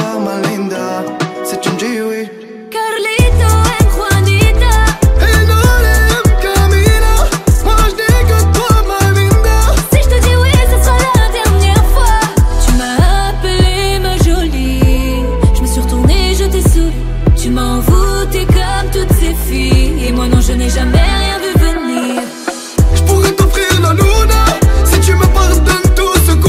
ma linda, si tu me dis oui. Carlito and Juan